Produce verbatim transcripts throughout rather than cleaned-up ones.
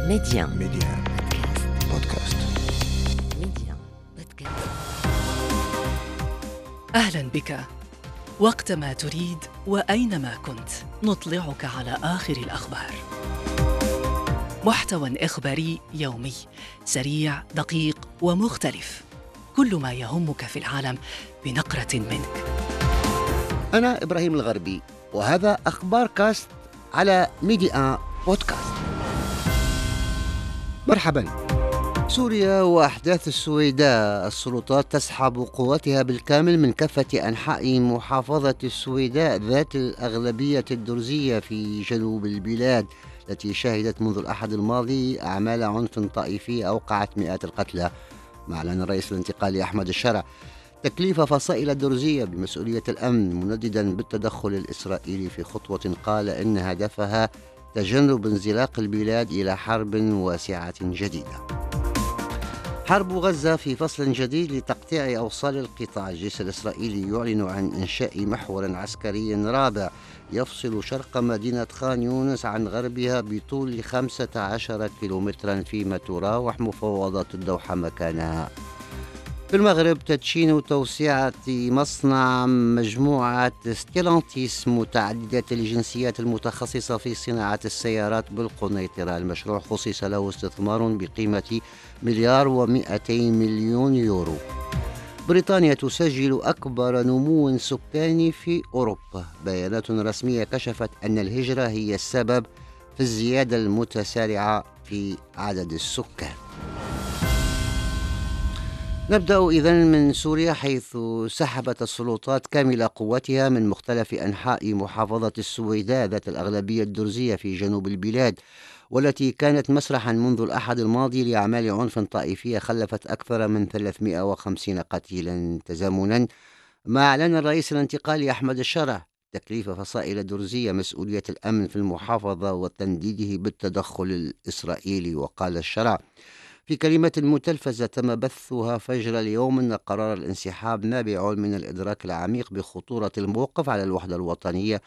ميديان ميديان بودكاست. ميديان بودكاست. أهلا بك. وقتما تريد وأينما كنت نطلعك على آخر الأخبار. محتوى إخباري يومي سريع دقيق ومختلف، كل ما يهمك في العالم بنقرة منك. أنا إبراهيم الغربي، وهذا أخبار كاست على ميديان بودكاست. مرحبا. سوريا وأحداث السويداء، السلطات تسحب قوتها بالكامل من كافة أنحاء محافظة السويداء ذات الأغلبية الدرزية في جنوب البلاد، التي شهدت منذ الأحد الماضي أعمال عنف طائفي أوقعت مئات القتلى. أعلن الرئيس الانتقالي أحمد الشرع تكليف فصائل الدرزية بمسؤولية الأمن، منددا بالتدخل الإسرائيلي في خطوة قال إن هدفها تجنب انزلاق البلاد إلى حرب واسعة جديدة. حرب غزة في فصل جديد لتقطيع أوصال القطاع. الجيش الإسرائيلي يعلن عن إنشاء محور عسكري رابع يفصل شرق مدينة خان يونس عن غربها بطول خمسة عشر كيلومترا، فيما تراوح مفاوضات الدوحة مكانها. في المغرب تدشين وتوسعة مصنع مجموعة ستيلانتيس متعددة الجنسيات المتخصصة في صناعة السيارات بالقنيطرة. المشروع خصص له استثمار بقيمة مليار ومئتي مليون يورو. بريطانيا تسجل أكبر نمو سكاني في أوروبا. بيانات رسمية كشفت أن الهجرة هي السبب في الزيادة المتسارعة في عدد السكان. نبدأ إذن من سوريا، حيث سحبت السلطات كامل قوتها من مختلف أنحاء محافظة السويداء ذات الأغلبية الدرزية في جنوب البلاد، والتي كانت مسرحا منذ الأحد الماضي لأعمال عنف طائفية خلفت أكثر من ثلاثمئة وخمسين قتيلا، تزامنا ما أعلن الرئيس الانتقالي أحمد الشرع تكليف فصائل الدرزية مسؤولية الأمن في المحافظة وتنديده بالتدخل الإسرائيلي. وقال الشرع في كلمة متلفزة تم بثها فجر اليوم أن قرار الانسحاب نابع من الإدراك العميق بخطورة الموقف على الوحدة الوطنية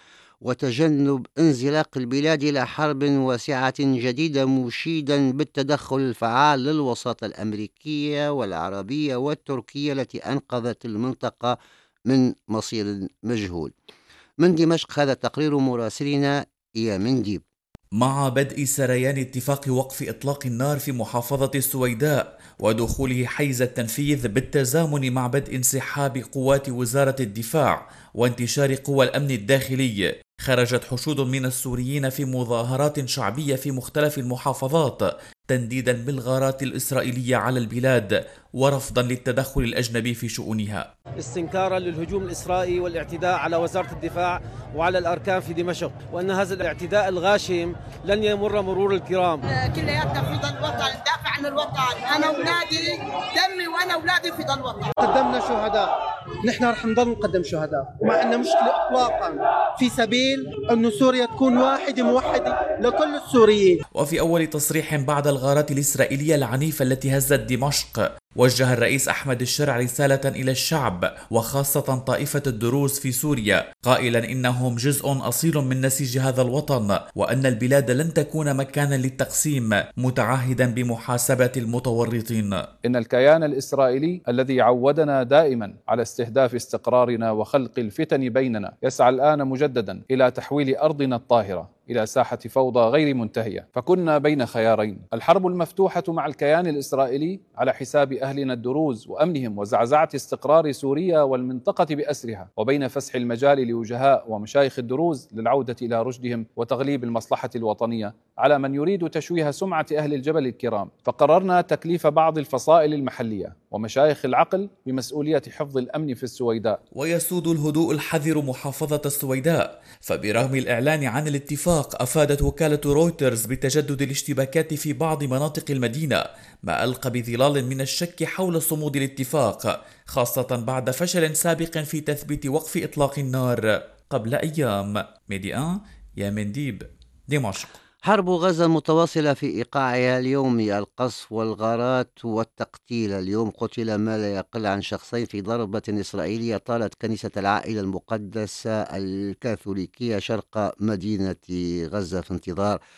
وتجنب انزلاق البلاد إلى حرب واسعة جديدة، مشيدا بالتدخل الفعال للوساطة الأمريكية والعربية والتركية التي أنقذت المنطقة من مصير مجهول. من دمشق هذا تقرير مراسلنا إيامن ديب. مع بدء سريان اتفاق وقف إطلاق النار في محافظة السويداء ودخوله حيز التنفيذ بالتزامن مع بدء انسحاب قوات وزارة الدفاع وانتشار قوى الأمن الداخلي، خرجت حشود من السوريين في مظاهرات شعبية في مختلف المحافظات تنديدا بالغارات الإسرائيلية على البلاد ورفضا للتدخل الأجنبي في شؤونها، استنكارا للهجوم الإسرائيلي والاعتداء على وزارة الدفاع وعلى الأركان في دمشق، وأن هذا الاعتداء الغاشم لن يمر مرور الكرام. كلياتنا في ضل الوطن، ندافع عن الوطن، أنا أولادي دمي وأنا أولادي في ضل الوطن. قدمنا شهداء، نحن رح نضل نقدم شهداء، وما عندنا مشكلة إطلاقا في سبيل أن سوريا تكون واحدة موحدة لكل السوريين. وفي أول تصريح بعد الغارات الإسرائيلية العنيفة التي هزت دمشق، وجه الرئيس أحمد الشرع رسالة إلى الشعب وخاصة طائفة الدروز في سوريا، قائلا إنهم جزء أصيل من نسيج هذا الوطن وأن البلاد لن تكون مكانا للتقسيم، متعهدا بمحاسبة المتورطين. إن الكيان الإسرائيلي الذي عودنا دائما على استهداف استقرارنا وخلق الفتن بيننا يسعى الآن مجددا إلى تحويل أرضنا الطاهرة إلى ساحة فوضى غير منتهية، فكنا بين خيارين: الحرب المفتوحة مع الكيان الإسرائيلي على حساب أهلنا الدروز وأمنهم وزعزعة استقرار سوريا والمنطقة بأسرها، وبين فسح المجال لوجهاء ومشايخ الدروز للعودة إلى رشدهم وتغليب المصلحة الوطنية على من يريد تشويه سمعة أهل الجبل الكرام. فقررنا تكليف بعض الفصائل المحلية ومشايخ العقل بمسؤولية حفظ الأمن في السويداء. ويسود الهدوء الحذر محافظة السويداء، فبرغم الإعلان عن الاتفاق أفادت وكالة رويترز بتجدد الاشتباكات في بعض مناطق المدينة، ما ألقى بظلال من الشك حول صمود الاتفاق، خاصة بعد فشل سابق في تثبيت وقف إطلاق النار قبل أيام. ميديان يامن ديب، دمشق. حرب غزة متواصلة في إيقاعها اليومي، القصف والغارات والتقتيل. اليوم قتل ما لا يقل عن شخصين في ضربة إسرائيلية طالت كنيسة العائلة المقدسة الكاثوليكية شرق مدينة غزة في انتظار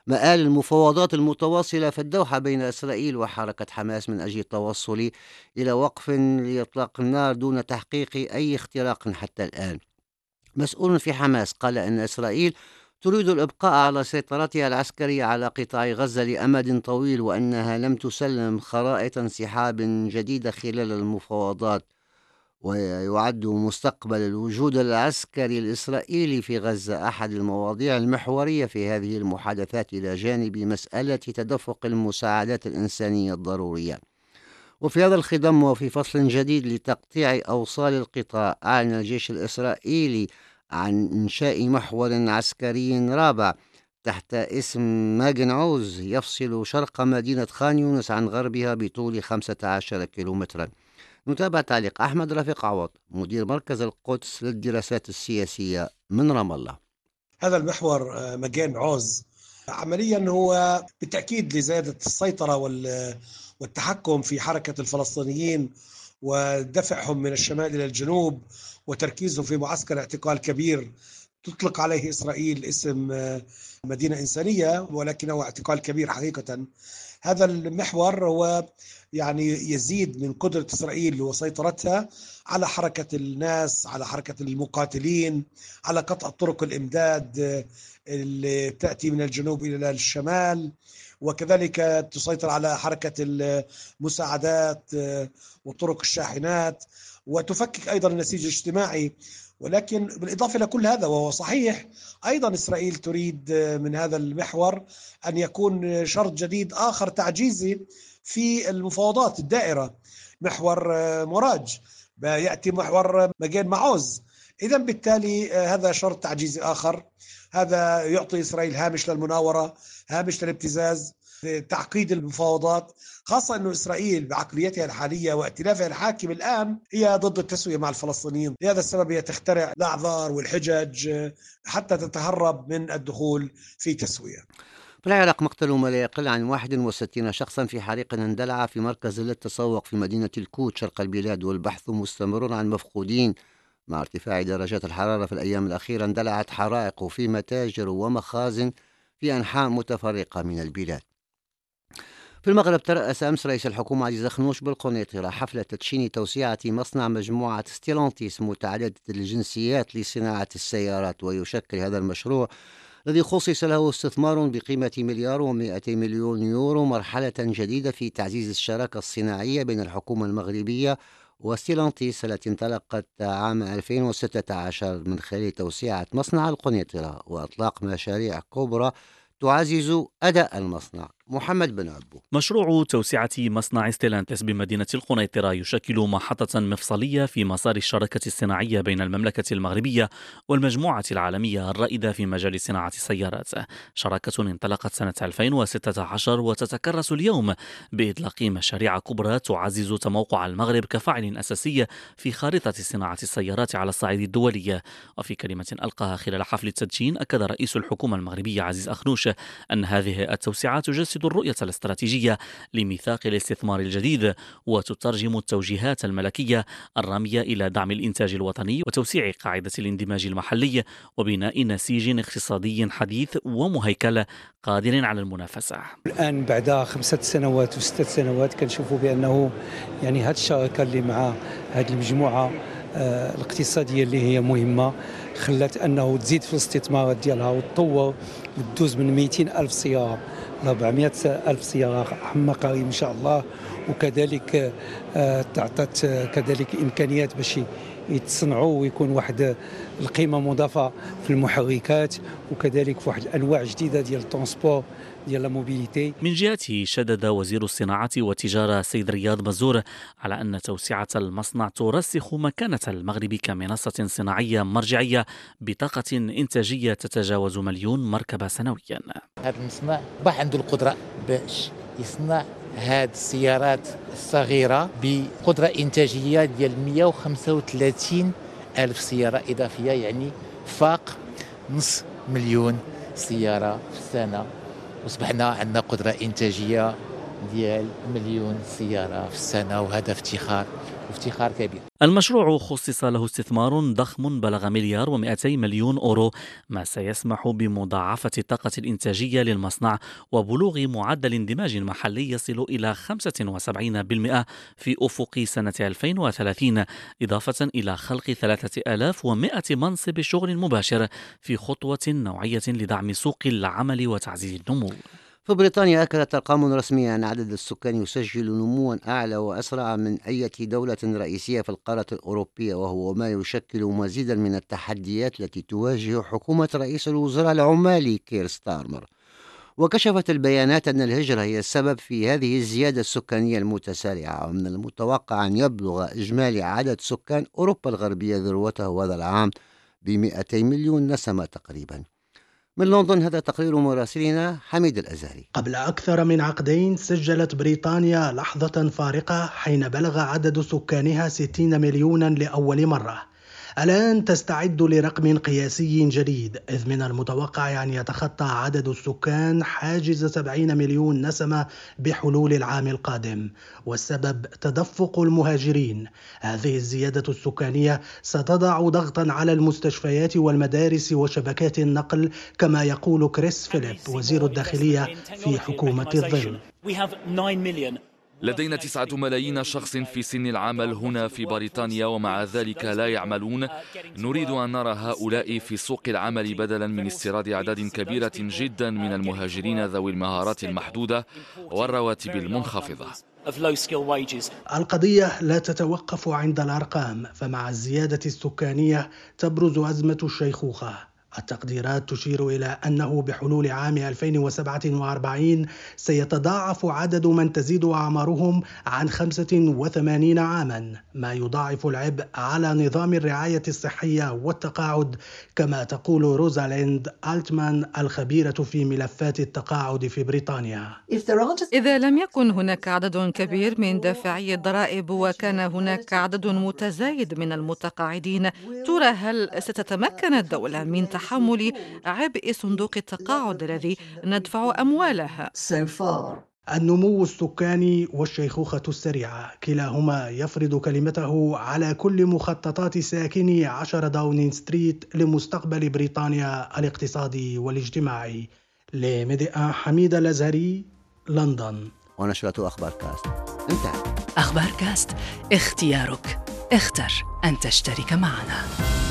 مآل المفاوضات المتواصلة في الدوحة بين إسرائيل وحركة حماس من أجل التوصل إلى وقف لإطلاق النار دون تحقيق أي اختراق حتى الآن. مسؤول في حماس قال أن إسرائيل تريد الإبقاء على سيطرتها العسكرية على قطاع غزة لأمد طويل، وأنها لم تسلم خرائط انسحاب جديدة خلال المفاوضات، ويعد مستقبل الوجود العسكري الإسرائيلي في غزة أحد المواضيع المحورية في هذه المحادثات، إلى جانب مسألة تدفق المساعدات الإنسانية الضرورية. وفي هذا الخضم وفي فصل جديد لتقطيع أوصال القطاع، أعلن الجيش الإسرائيلي عن إنشاء محور عسكري رابع تحت اسم ماجن عوز يفصل شرق مدينة خان يونس عن غربها بطول خمسة عشر كيلومترا. نتابع تعليق أحمد رفيق عوض مدير مركز القدس للدراسات السياسية من رام الله. هذا المحور ماجن عوز عمليا هو بالتأكيد لزيادة السيطرة والتحكم في حركة الفلسطينيين ودفعهم من الشمال إلى الجنوب وتركيزهم في معسكر اعتقال كبير تطلق عليه إسرائيل اسم مدينة إنسانية، ولكنه اعتقال كبير حقيقة. هذا المحور هو يعني يزيد من قدرة إسرائيل وسيطرتها على حركة الناس، على حركة المقاتلين، على قطع طرق الإمداد اللي تأتي من الجنوب إلى الشمال، وكذلك تسيطر على حركة المساعدات وطرق الشاحنات، وتفكك أيضا النسيج الاجتماعي. ولكن بالإضافة إلى كل هذا وهو صحيح، أيضا إسرائيل تريد من هذا المحور أن يكون شرط جديد آخر تعجيزي في المفاوضات الدائرة، محور مراج، يأتي محور ماجن معوز. إذا بالتالي هذا شرط تعجيزي آخر، هذا يعطي إسرائيل هامش للمناورة، هامش للابتزاز، تعقيد المفاوضات، خاصة أن إسرائيل بعقليتها الحالية وائتلافها الحاكم الآن هي ضد التسوية مع الفلسطينيين. لهذا السبب هي تخترع الأعذار والحجج حتى تتهرب من الدخول في تسوية. في العراق مقتل ما لا يقل عن واحد وستين شخصا في حريق اندلع في مركز للتسوق في مدينة الكوت شرق البلاد، والبحث مستمر عن مفقودين. مع ارتفاع درجات الحرارة في الأيام الأخيرة اندلعت حرائق في متاجر ومخازن في أنحاء متفرقة من البلاد. في المغرب ترأس أمس رئيس الحكومة عزيز أخنوش بالقنيطرة حفلة تدشين توسعة مصنع مجموعة ستيلانتيس متعددة الجنسيات لصناعة السيارات، ويشكل هذا المشروع الذي خصص له استثمار بقيمة مليار ومئتي مليون يورو مرحلة جديدة في تعزيز الشراكة الصناعية بين الحكومة المغربية وستيلانتيس التي انطلقت عام ألفين وستة عشر من خلال توسعة مصنع القنيطرة وإطلاق مشاريع كبرى تعزز أداء المصنع. محمد بن عبو. مشروع توسعة مصنع ستيلانتيس بمدينة القنيطرة يشكل محطة مفصلية في مسار الشراكة الصناعية بين المملكة المغربية والمجموعة العالمية الرائدة في مجال صناعة السيارات، شراكة انطلقت سنة ألفين وستة عشر وتتكرس اليوم بإطلاق مشاريع كبرى تعزز تموقع المغرب كفاعل أساسي في خارطة صناعة السيارات على الصعيد الدولي. وفي كلمة ألقاها خلال حفل التدشين، أكد رئيس الحكومة المغربية عزيز أخنوش أن هذه التوسعة تجسد الرؤية الاستراتيجية لميثاق الاستثمار الجديد، وتترجم التوجيهات الملكية الرامية إلى دعم الإنتاج الوطني وتوسيع قاعدة الاندماج المحلي وبناء نسيج اقتصادي حديث ومهيكل قادر على المنافسة. الآن بعد خمسة سنوات وستة سنوات كنشوفوا بأنه يعني هذه الشراكة اللي مع هذه المجموعة آه الاقتصادية اللي هي مهمة خلت أنه تزيد في الاستثمارات ديالها وتطور وتدوز من مئتين ألف سيارة أربعمئة ألف سيارة حمقة إن شاء الله، وكذلك تعطت كذلك إمكانيات باش يتصنعوا ويكون واحد القيمة مضافة في المحركات، وكذلك في واحد الأنواع جديدة ديال الترونسبور ديال الموبيليتي. من جهته شدد وزير الصناعة والتجارة سيد رياض مزور على أن توسعة المصنع ترسخ مكانة المغرب كمنصة صناعية مرجعية بطاقة إنتاجية تتجاوز مليون مركبة سنويا. هذا المصنع صبح عنده القدرة باش يصنع هذه السيارات الصغيرة بقدرة إنتاجية ديال مئة وخمسة وثلاثين ألف سيارة إضافية، يعني فاق نص مليون سيارة في السنة، وصبحنا عندنا قدرة إنتاجية ديال مليون سيارة في السنة، وهذا افتخار وافتخار كبير. المشروع خصص له استثمار ضخم بلغ مليار ومئتي مليون أورو، ما سيسمح بمضاعفة الطاقة الإنتاجية للمصنع وبلوغ معدل اندماج محلي يصل إلى خمسة وسبعين بالمئة في أفق سنة ألفين وثلاثين، إضافة إلى خلق ثلاثة آلاف ومئة منصب شغل مباشر في خطوة نوعية لدعم سوق العمل وتعزيز النمو. في بريطانيا أكدت أرقام رسمية أن عدد السكان يسجل نموا أعلى وأسرع من أي دولة رئيسية في القارة الأوروبية، وهو ما يشكل مزيدا من التحديات التي تواجه حكومة رئيس الوزراء العمالي كير ستارمر. وكشفت البيانات أن الهجرة هي السبب في هذه الزيادة السكانية المتسارعة، ومن المتوقع أن يبلغ إجمالي عدد سكان أوروبا الغربية ذروته هذا العام بمئتي مليون نسمة تقريبا. من لندن هذا تقرير مراسلنا حميد الأزهري. قبل أكثر من عقدين سجلت بريطانيا لحظة فارقة حين بلغ عدد سكانها ستين مليونا لأول مرة. الآن تستعد لرقم قياسي جديد، إذ من المتوقع أن يتخطى عدد السكان حاجز سبعين مليون نسمة بحلول العام القادم، والسبب تدفق المهاجرين. هذه الزيادة السكانية ستضع ضغطا على المستشفيات والمدارس وشبكات النقل، كما يقول كريس فيليب وزير الداخلية في حكومة الظل. لدينا تسعة ملايين شخص في سن العمل هنا في بريطانيا، ومع ذلك لا يعملون. نريد أن نرى هؤلاء في سوق العمل بدلا من استيراد أعداد كبيرة جدا من المهاجرين ذوي المهارات المحدودة والرواتب المنخفضة. القضية لا تتوقف عند الأرقام، فمع الزيادة السكانية تبرز أزمة الشيخوخة. التقديرات تشير إلى أنه بحلول عام ألفين وسبعة وأربعين سيتضاعف عدد من تزيد أعمارهم عن خمسة وثمانين عاما، ما يضاعف العبء على نظام الرعاية الصحية والتقاعد، كما تقول روزاليند ألتمان الخبيرة في ملفات التقاعد في بريطانيا. إذا لم يكن هناك عدد كبير من دافعي الضرائب وكان هناك عدد متزايد من المتقاعدين، ترى هل ستتمكن الدولة من تحمل عبء صندوق التقاعد الذي ندفع أموالها؟ النمو السكاني والشيخوخة السريعة كلاهما يفرض كلمته على كل مخططات ساكني عشرة داونين ستريت لمستقبل بريطانيا الاقتصادي والاجتماعي. لمدئة حميد الأزهري، لندن. ونشرة أخبار كاست انتهت. أخبار كاست، اختيارك، اختر أن تشترك معنا.